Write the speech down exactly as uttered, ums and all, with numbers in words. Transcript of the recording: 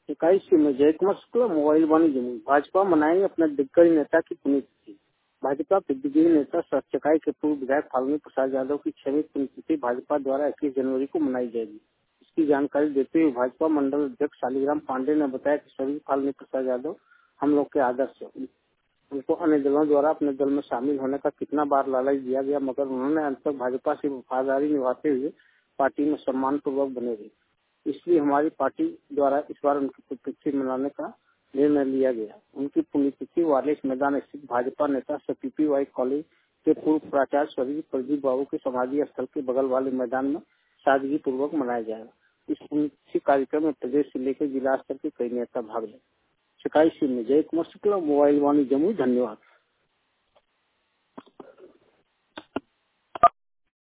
इक्कीस में जय कुमार शुक्ला मोबाइल वाणी जमुई। भाजपा मनाएंगे अपने दिग्गज नेता की पुण्यतिथि। भाजपा के दिग्गज नेता सह चकाई के पूर्व विधायक फाल्गुनी प्रसाद यादव की छठी पुण्यतिथि भाजपा द्वारा इक्कीस जनवरी को मनाई जाएगी। इसकी जानकारी देते हुए भाजपा मंडल अध्यक्ष शालिग्राम पांडे ने बताया कि सभी फाल्गुनी प्रसाद यादव हम लोग के आदर्श है। उनको अन्य दलों द्वारा अपने दल में शामिल होने का कितना बार लालच दिया गया, मगर उन्होंने अंत तक भाजपा से वफादारी निभाते हुए पार्टी में सम्मान पूर्वक बने रहे। इसलिए हमारी पार्टी द्वारा इस बार उनकी पुण्यतिथि मनाने का निर्णय लिया गया। उनकी पुण्यतिथि वालेस मैदान स्थित भाजपा नेता पी वाई कॉलेज के पूर्व प्राचार्य स्वर्गीय प्रदीप बाबू के समाधि स्थल के बगल वाले मैदान में सादगी पूर्वक मनाया जाएगा। इस पुण्यतिथि कार्यक्रम में प्रदेश से लेकर जिला स्तर के कई नेता भाग लेंगे। शिकायत में जय कुमार शुक्ला मोबाइल वाणी जमुई। धन्यवाद।